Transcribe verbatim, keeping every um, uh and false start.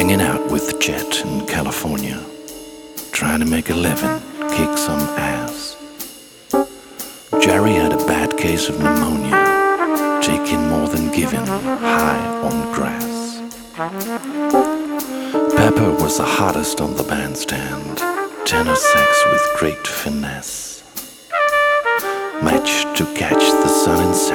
hanging out with Jet in California, trying to make a living, kick some ass. Jerry had a bad case of pneumonia, taking more than giving, high on grass. Pepper was the hottest on the bandstand, tenor sax with great finesse, matched to catch the sun in